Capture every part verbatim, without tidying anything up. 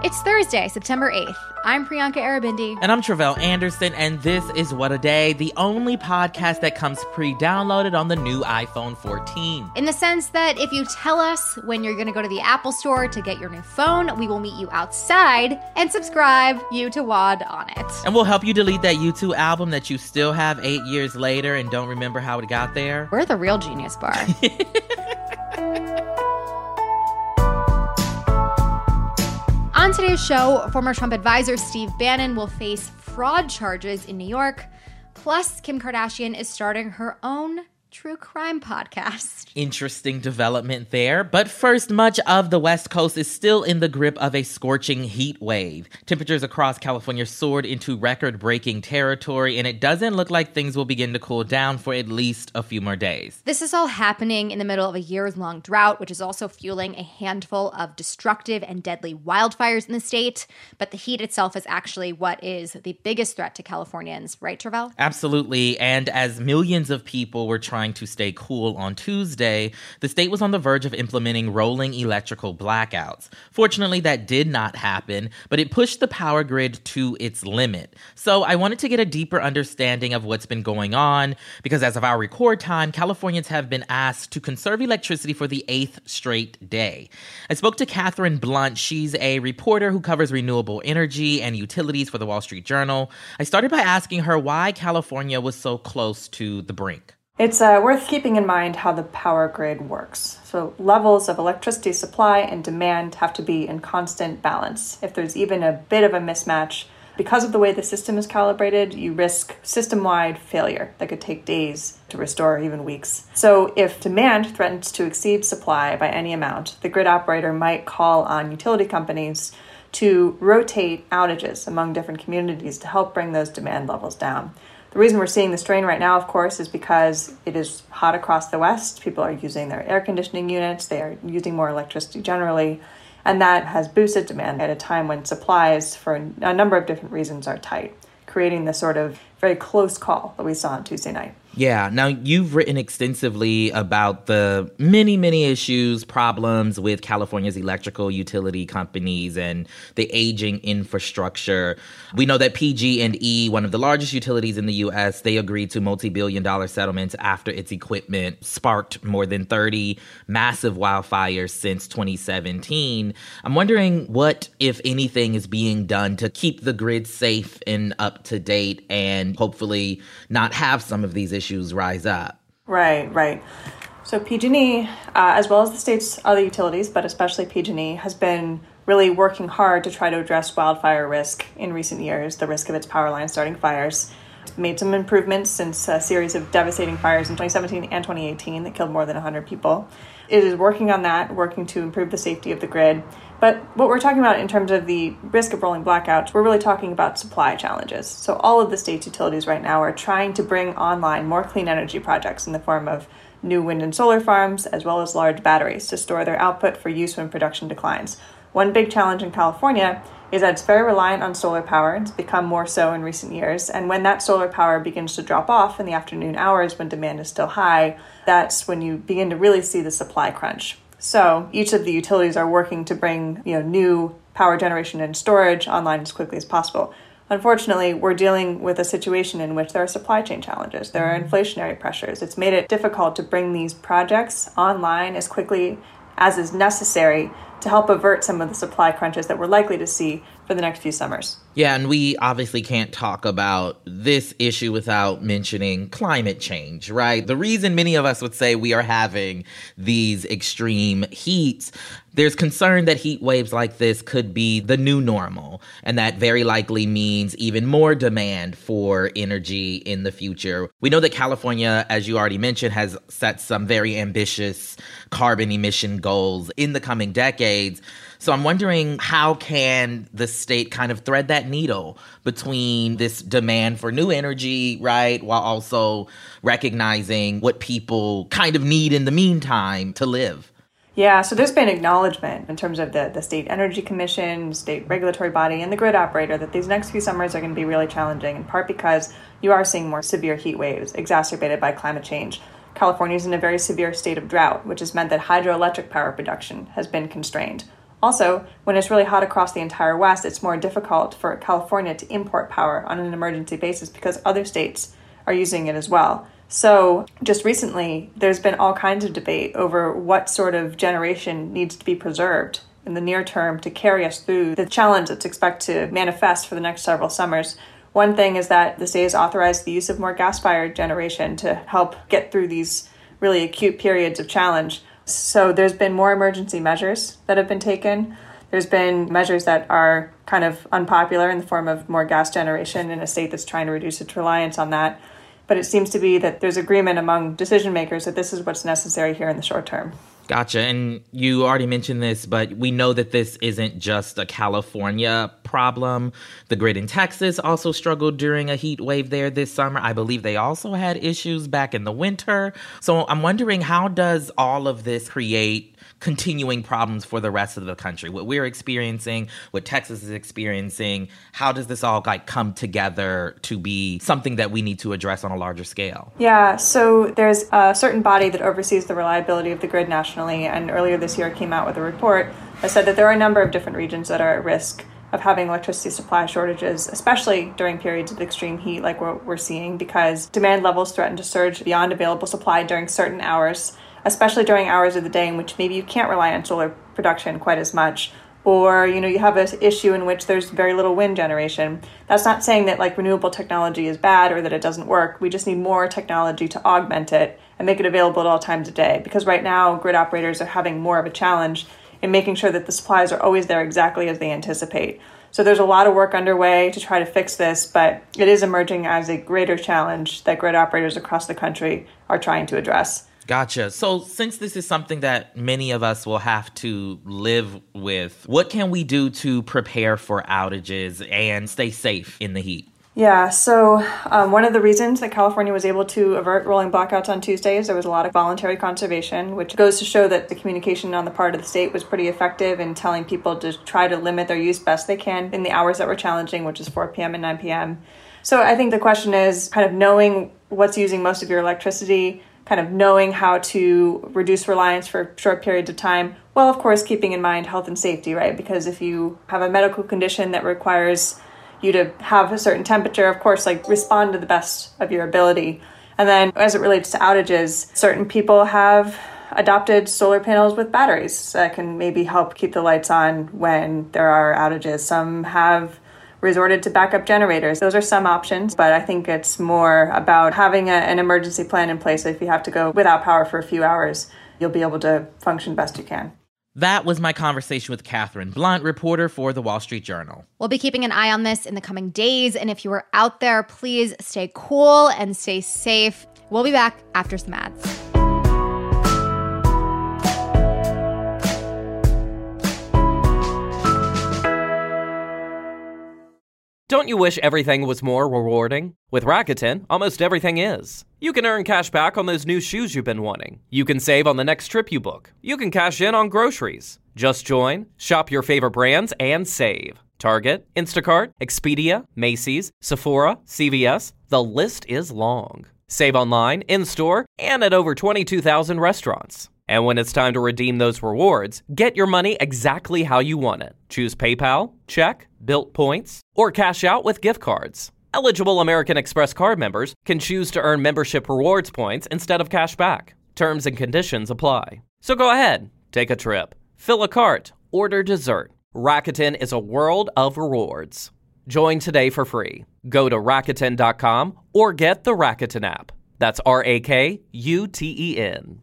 It's Thursday, September eighth. I'm Priyanka Arabindi. And I'm Travell Anderson, and this is What a Day, the only podcast that comes pre-downloaded on the new iPhone fourteen. In the sense that if you tell us when you're going to go to the Apple Store to get your new phone, we will meet you outside and subscribe you to W O D on it. And we'll help you delete that U two album that you still have eight years later and don't remember how it got there. We're the real Genius Bar. On today's show, former Trump advisor Steve Bannon will face fraud charges in New York. Plus, Kim Kardashian is starting her own true crime podcast. Interesting development there. But first, much of the West Coast is still in the grip of a scorching heat wave. Temperatures across California soared into record-breaking territory, and it doesn't look like things will begin to cool down for at least a few more days. This is all happening in the middle of a years-long drought, which is also fueling a handful of destructive and deadly wildfires in the state. But the heat itself is actually what is the biggest threat to Californians, right, Travell? Absolutely. And as millions of people were trying to stay cool on Tuesday, the state was on the verge of implementing rolling electrical blackouts. Fortunately, that did not happen, but it pushed the power grid to its limit. So I wanted to get a deeper understanding of what's been going on, because as of our record time, Californians have been asked to conserve electricity for the eighth straight day. I spoke to Catherine Blunt. She's a reporter who covers renewable energy and utilities for the Wall Street Journal. I started by asking her why California was so close to the brink. It's uh, worth keeping in mind how the power grid works. So levels of electricity supply and demand have to be in constant balance. If there's even a bit of a mismatch, because of the way the system is calibrated, you risk system-wide failure that could take days to restore, even weeks. So if demand threatens to exceed supply by any amount, the grid operator might call on utility companies to rotate outages among different communities to help bring those demand levels down. The reason we're seeing the strain right now, of course, is because it is hot across the West. People are using their air conditioning units. They are using more electricity generally. And that has boosted demand at a time when supplies, for a number of different reasons, are tight, creating the sort of very close call that we saw on Tuesday night. Yeah. Now, you've written extensively about the many, many issues, problems with California's electrical utility companies and the aging infrastructure. We know that P G and E, one of the largest utilities in the U S, they agreed to multi-billion dollar settlements after its equipment sparked more than thirty massive wildfires since twenty seventeen. I'm wondering what, if anything, is being done to keep the grid safe and up to date and hopefully not have some of these issues issues rise up. Right, right. So P G and E, uh, as well as the state's other utilities, but especially P G and E, has been really working hard to try to address wildfire risk in recent years, the risk of its power lines starting fires. It's made some improvements since a series of devastating fires in twenty seventeen and twenty eighteen that killed more than one hundred people. It is working on that, working to improve the safety of the grid. But what we're talking about in terms of the risk of rolling blackouts, we're really talking about supply challenges. So all of the state's utilities right now are trying to bring online more clean energy projects in the form of new wind and solar farms, as well as large batteries to store their output for use when production declines. One big challenge in California is that it's very reliant on solar power. It's become more so in recent years. And when that solar power begins to drop off in the afternoon hours when demand is still high, that's when you begin to really see the supply crunch. So each of the utilities are working to bring, you know, new power generation and storage online as quickly as possible. Unfortunately, we're dealing with a situation in which there are supply chain challenges. There are inflationary pressures. It's made it difficult to bring these projects online as quickly as is necessary to help avert some of the supply crunches that we're likely to see for the next few summers. Yeah, and we obviously can't talk about this issue without mentioning climate change, right? The reason many of us would say we are having these extreme heats, there's concern that heat waves like this could be the new normal, and that very likely means even more demand for energy in the future. We know that California, as you already mentioned, has set some very ambitious carbon emission goals in the coming decades. So I'm wondering, how can the state kind of thread that needle between this demand for new energy, right, while also recognizing what people kind of need in the meantime to live? Yeah, so there's been acknowledgement in terms of the, the State Energy Commission, state regulatory body, and the grid operator that these next few summers are going to be really challenging, in part because you are seeing more severe heat waves exacerbated by climate change. California is in a very severe state of drought, which has meant that hydroelectric power production has been constrained. Also, when it's really hot across the entire West, it's more difficult for California to import power on an emergency basis because other states are using it as well. So just recently, there's been all kinds of debate over what sort of generation needs to be preserved in the near term to carry us through the challenge that's expected to manifest for the next several summers. One thing is that the state has authorized the use of more gas-fired generation to help get through these really acute periods of challenge. So there's been more emergency measures that have been taken. There's been measures that are kind of unpopular in the form of more gas generation in a state that's trying to reduce its reliance on that. But it seems to be that there's agreement among decision makers that this is what's necessary here in the short term. Gotcha. And you already mentioned this, but we know that this isn't just a California problem. The grid in Texas also struggled during a heat wave there this summer. I believe they also had issues back in the winter. So I'm wondering, how does all of this create continuing problems for the rest of the country? What we're experiencing, what Texas is experiencing, how does this all like come together to be something that we need to address on a larger scale? Yeah, so there's a certain body that oversees the reliability of the grid nationally, and earlier this year came out with a report that said that there are a number of different regions that are at risk of having electricity supply shortages, especially during periods of extreme heat like what we're seeing, because demand levels threaten to surge beyond available supply during certain hours, especially during hours of the day in which maybe you can't rely on solar production quite as much, or, you know, you have an issue in which there's very little wind generation. That's not saying that like renewable technology is bad or that it doesn't work. We just need more technology to augment it and make it available at all times of day, because right now grid operators are having more of a challenge in making sure that the supplies are always there exactly as they anticipate. So there's a lot of work underway to try to fix this, but it is emerging as a greater challenge that grid operators across the country are trying to address. Gotcha. So since this is something that many of us will have to live with, what can we do to prepare for outages and stay safe in the heat? Yeah, so um, one of the reasons that California was able to avert rolling blackouts on Tuesdays, there was a lot of voluntary conservation, which goes to show that the communication on the part of the state was pretty effective in telling people to try to limit their use best they can in the hours that were challenging, which is four p.m. and nine p.m. So I think the question is kind of knowing what's using most of your electricity, kind of knowing how to reduce reliance for short periods of time, while of course keeping in mind health and safety, right? Because if you have a medical condition that requires you to have a certain temperature, of course, like respond to the best of your ability. And then as it relates to outages, certain people have adopted solar panels with batteries that can maybe help keep the lights on when there are outages. Some have resorted to backup generators. Those are some options, but I think it's more about having a, an emergency plan in place. If you have to go without power for a few hours, you'll be able to function best you can. That was my conversation with Catherine Blunt, reporter for The Wall Street Journal. We'll be keeping an eye on this in the coming days, and if you are out there, please stay cool and stay safe. We'll be back after some ads. Don't you wish everything was more rewarding? With Rakuten, almost everything is. You can earn cash back on those new shoes you've been wanting. You can save on the next trip you book. You can cash in on groceries. Just join, shop your favorite brands, and save. Target, Instacart, Expedia, Macy's, Sephora, C V S, the list is long. Save online, in-store, and at over twenty-two thousand restaurants. And when it's time to redeem those rewards, get your money exactly how you want it. Choose PayPal, check, Bilt points, or cash out with gift cards. Eligible American Express card members can choose to earn membership rewards points instead of cash back. Terms and conditions apply. So go ahead, take a trip, fill a cart, order dessert. Rakuten is a world of rewards. Join today for free. Go to Rakuten dot com or get the Rakuten app. That's R A K U T E N.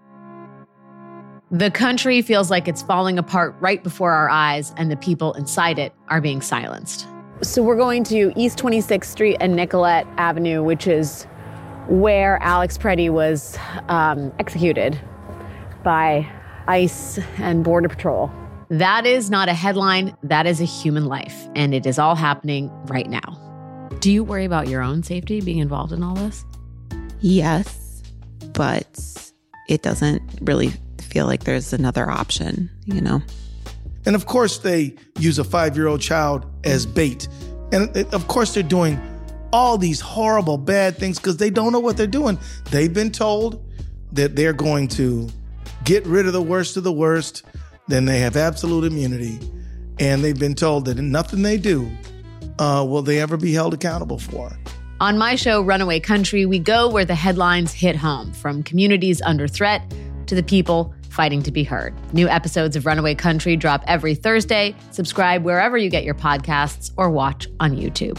The country feels like it's falling apart right before our eyes, and the people inside it are being silenced. So we're going to East twenty-sixth Street and Nicollet Avenue, which is where Alex Preddy was um, executed by ICE and Border Patrol. That is not a headline. That is a human life, and it is all happening right now. Do you worry about your own safety being involved in all this? Yes, but it doesn't really feel like there's another option, you know? And of course they use a five-year-old child as bait. And of course they're doing all these horrible, bad things because they don't know what they're doing. They've been told that they're going to get rid of the worst of the worst, then they have absolute immunity, and they've been told that nothing they do uh, will they ever be held accountable for. On my show, Runaway Country, we go where the headlines hit home, from communities under threat to the people fighting to be heard. New episodes of Runaway Country drop every Thursday. Subscribe wherever you get your podcasts or watch on YouTube.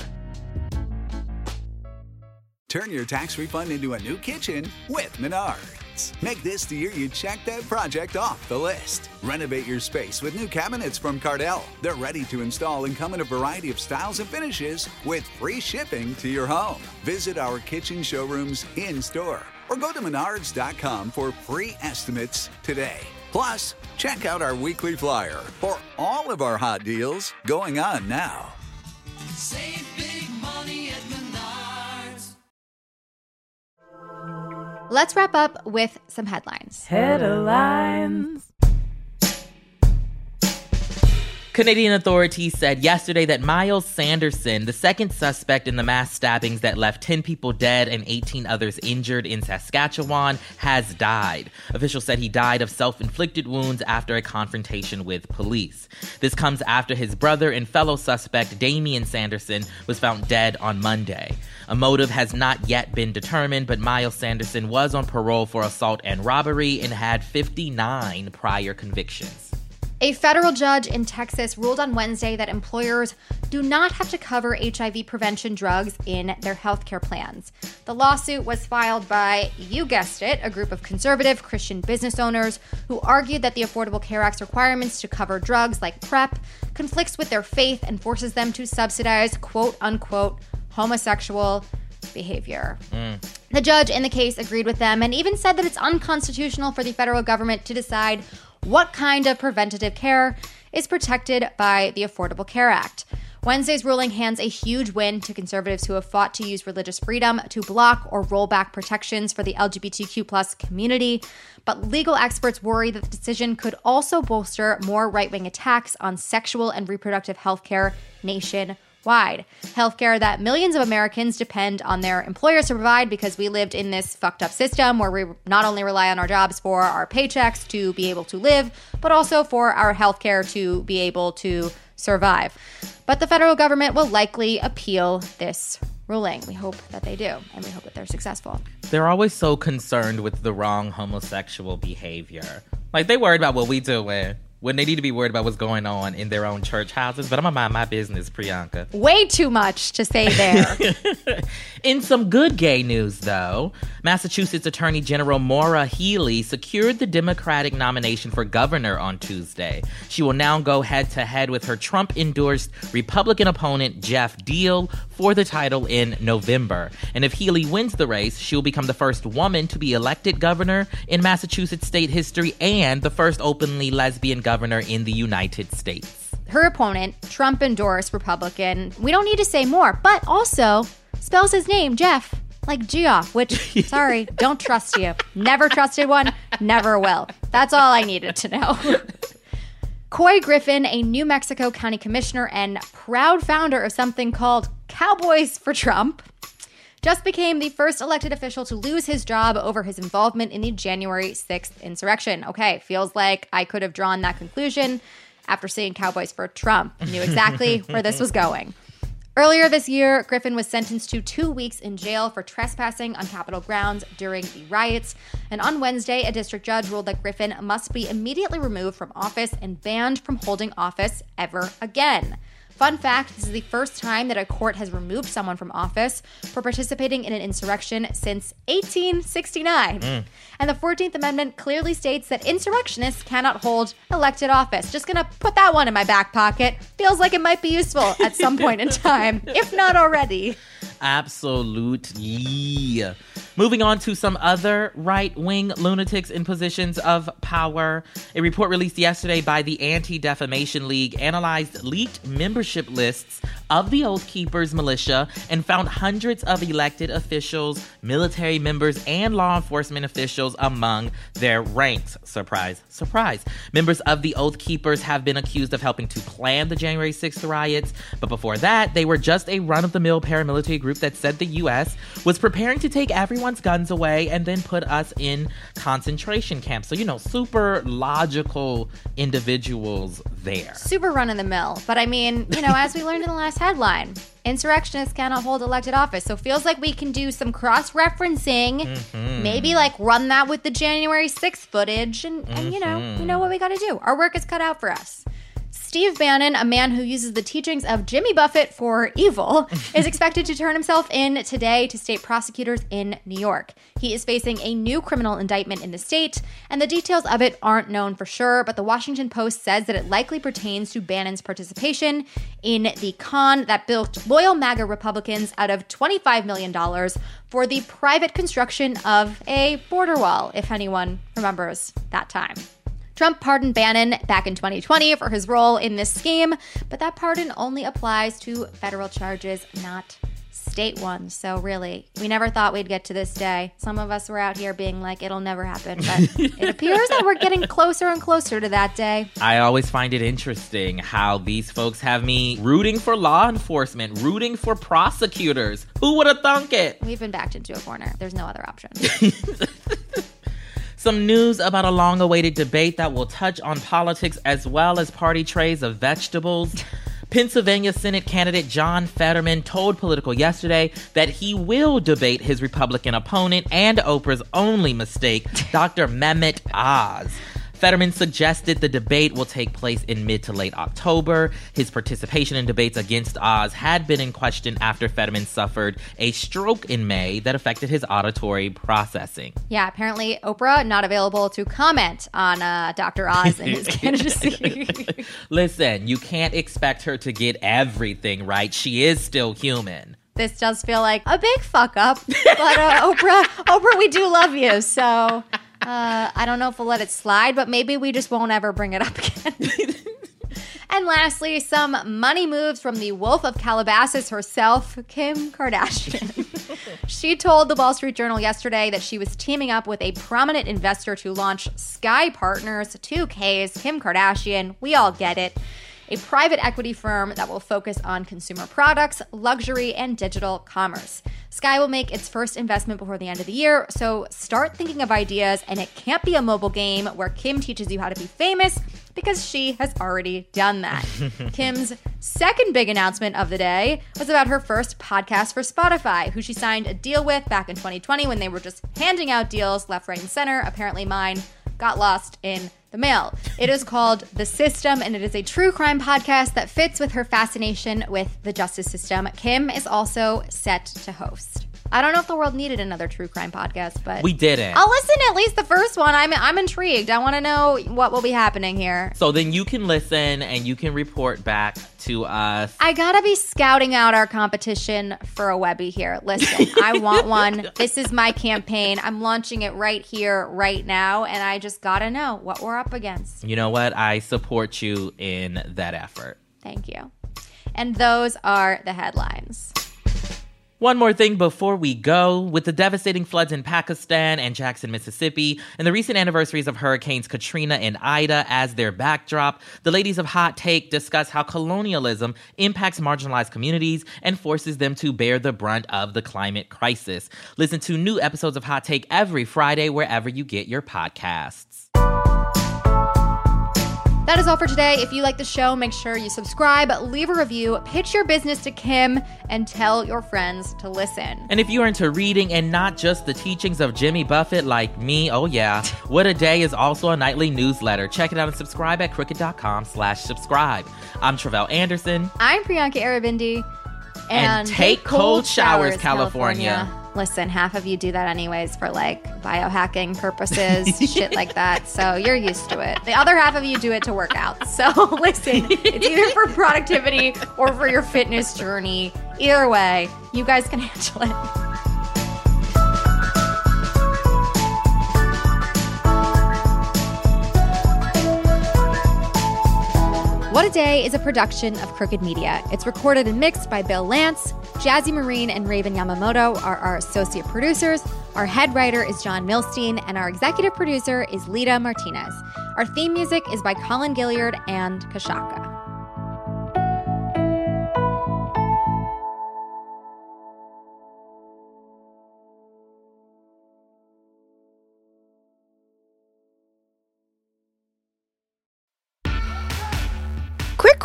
Turn your tax refund into a new kitchen with Menards. Make this the year you check that project off the list. Renovate your space with new cabinets from Cardell. They're ready to install and come in a variety of styles and finishes with free shipping to your home. Visit our kitchen showrooms in-store or go to menards dot com for free estimates today. Plus, check out our weekly flyer for all of our hot deals going on now. Save big money at Menards. Let's wrap up with some headlines. Headlines. Canadian authorities said yesterday that Miles Sanderson, the second suspect in the mass stabbings that left ten people dead and eighteen others injured in Saskatchewan, has died. Officials said he died of self-inflicted wounds after a confrontation with police. This comes after his brother and fellow suspect, Damian Sanderson, was found dead on Monday. A motive has not yet been determined, but Miles Sanderson was on parole for assault and robbery and had fifty-nine prior convictions. A federal judge in Texas ruled on Wednesday that employers do not have to cover H I V prevention drugs in their healthcare plans. The lawsuit was filed by, you guessed it, a group of conservative Christian business owners who argued that the Affordable Care Act's requirements to cover drugs like PrEP conflicts with their faith and forces them to subsidize quote-unquote homosexual behavior. Mm. The judge in the case agreed with them and even said that it's unconstitutional for the federal government to decide what kind of preventative care is protected by the Affordable Care Act. Wednesday's ruling hands a huge win to conservatives who have fought to use religious freedom to block or roll back protections for the L G B T Q plus community. But legal experts worry that the decision could also bolster more right-wing attacks on sexual and reproductive health care nationwide. Healthcare that millions of Americans depend on their employers to provide because we lived in this fucked up system where we not only rely on our jobs for our paychecks to be able to live, but also for our healthcare to be able to survive. But the federal government will likely appeal this ruling. We hope that they do, and we hope that they're successful. They're always so concerned with the wrong homosexual behavior. Like, they worried about what we doing when they need to be worried about what's going on in their own church houses. But I'm gonna mind my business, Priyanka. Way too much to say there. In some good gay news, though, Massachusetts Attorney General Maura Healey secured the Democratic nomination for governor on Tuesday. She will now go head-to-head with her Trump-endorsed Republican opponent, Jeff Deal, for the title in November. And if Healey wins the race, she will become the first woman to be elected governor in Massachusetts state history and the first openly lesbian governor in the United States. Her opponent, Trump-endorsed Republican, we don't need to say more, but also spells his name, Jeff, like Geoff, which, sorry, don't trust you. Never trusted one, never will. That's all I needed to know. Couy Griffin, a New Mexico County Commissioner and proud founder of something called Cowboys for Trump, just became the first elected official to lose his job over his involvement in the January sixth insurrection. Okay, feels like I could have drawn that conclusion after seeing Cowboys for Trump. I knew exactly where this was going. Earlier this year, Griffin was sentenced to two weeks in jail for trespassing on Capitol grounds during the riots. And on Wednesday, a district judge ruled that Griffin must be immediately removed from office and banned from holding office ever again. Fun fact, this is the first time that a court has removed someone from office for participating in an insurrection since eighteen sixty-nine. Mm. And the fourteenth Amendment clearly states that insurrectionists cannot hold elected office. Just gonna put that one in my back pocket. Feels like it might be useful at some point in time, if not already. Absolutely. Moving on to some other right-wing lunatics in positions of power. A report released yesterday by the Anti-Defamation League analyzed leaked membership lists of the Oath Keepers militia and found hundreds of elected officials, military members, and law enforcement officials among their ranks. Surprise, surprise. Members of the Oath Keepers have been accused of helping to plan the January sixth riots, but before that, they were just a run-of-the-mill paramilitary group that said the U S was preparing to take everyone wants guns away and then put us in concentration camps. So, you know, super logical individuals there. Super run of the mill. But I mean, you know, as we learned in the last headline, insurrectionists cannot hold elected office. So feels like we can do some cross-referencing, mm-hmm. maybe like run that with the January sixth footage, and, and mm-hmm. you know, we know what we got to do. Our work is cut out for us. Steve Bannon, a man who uses the teachings of Jimmy Buffett for evil, is expected to turn himself in today to state prosecutors in New York. He is facing a new criminal indictment in the state, and the details of it aren't known for sure, but the Washington Post says that it likely pertains to Bannon's participation in the con that built loyal MAGA Republicans out of twenty-five million dollars for the private construction of a border wall, if anyone remembers that time. Trump pardoned Bannon back in twenty twenty for his role in this scheme, but that pardon only applies to federal charges, not state ones. So really, we never thought we'd get to this day. Some of us were out here being like, it'll never happen, but it appears that we're getting closer and closer to that day. I always find it interesting how these folks have me rooting for law enforcement, rooting for prosecutors. Who would have thunk it? We've been backed into a corner. There's no other option. Some news about a long-awaited debate that will touch on politics as well as party trays of vegetables. Pennsylvania Senate candidate John Fetterman told Politico yesterday that he will debate his Republican opponent and Oprah's only mistake, Doctor Mehmet Oz. Fetterman suggested the debate will take place in mid to late October. His participation in debates against Oz had been in question after Fetterman suffered a stroke in May that affected his auditory processing. Yeah, apparently Oprah not available to comment on uh, Doctor Oz and his candidacy. Listen, you can't expect her to get everything right. She is still human. This does feel like a big fuck up, but uh, Oprah, Oprah, we do love you, so... Uh, I don't know if we'll let it slide, but maybe we just won't ever bring it up again. And lastly, some money moves from the Wolf of Calabasas herself, Kim Kardashian. She told the Wall Street Journal yesterday that she was teaming up with a prominent investor to launch Sky Partners, two Ks, Kim Kardashian, we all get it. A private equity firm that will focus on consumer products, luxury, and digital commerce. Sky will make its first investment before the end of the year, so start thinking of ideas, and it can't be a mobile game where Kim teaches you how to be famous, because she has already done that. Kim's second big announcement of the day was about her first podcast for Spotify, who she signed a deal with back in twenty twenty when they were just handing out deals left, right, and center. Apparently mine got lost in the mail. It is called The System, and it is a true crime podcast that fits with her fascination with the justice system. Kim is also set to host. I don't know if the world needed another true crime podcast, but... We didn't. I'll listen to at least the first one. I'm I'm intrigued. I want to know what will be happening here. So then you can listen and you can report back to us. I gotta be scouting out our competition for a Webby here. Listen, I want one. This is my campaign. I'm launching it right here, right now, and I just gotta know what we're up against. You know what? I support you in that effort. Thank you. And those are the headlines. One more thing before we go. With the devastating floods in Pakistan and Jackson, Mississippi, and the recent anniversaries of Hurricanes Katrina and Ida as their backdrop, the ladies of Hot Take discuss how colonialism impacts marginalized communities and forces them to bear the brunt of the climate crisis. Listen to new episodes of Hot Take every Friday wherever you get your podcasts. That is all for today. If you like the show, make sure you subscribe, leave a review, pitch your business to Kim, and tell your friends to listen. And if you're into reading and not just the teachings of Jimmy Buffett like me, oh yeah, What a Day is also a nightly newsletter. Check it out and subscribe at crooked.com slash subscribe. I'm Travell Anderson. I'm Priyanka Arabindi. And, and take, take cold showers, showers California. California. Listen, half of you do that anyways for like biohacking purposes, shit like that. So you're used to it. The other half of you do it to work out. So listen, it's either for productivity or for your fitness journey. Either way, you guys can handle it. What a Day is a production of Crooked Media. It's recorded and mixed by Bill Lance. Jazzy Marine and Raven Yamamoto are our associate producers. Our head writer is John Milstein, and our executive producer is Lita Martinez. Our theme music is by Colin Gilliard and Kashaka.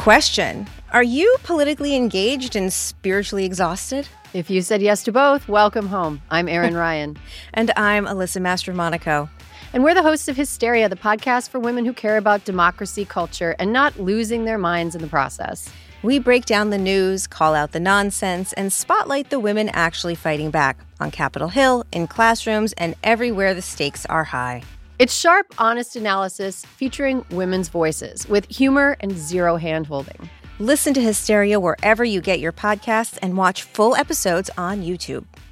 question. Are you politically engaged and spiritually exhausted? If you said yes to both, welcome home. I'm Erin Ryan. And I'm Alyssa Mastromonaco. And we're the hosts of Hysteria, the podcast for women who care about democracy, culture, and not losing their minds in the process. We break down the news, call out the nonsense, and spotlight the women actually fighting back on Capitol Hill, in classrooms, and everywhere the stakes are high. It's sharp, honest analysis featuring women's voices with humor and zero hand-holding. Listen to Hysteria wherever you get your podcasts and watch full episodes on YouTube.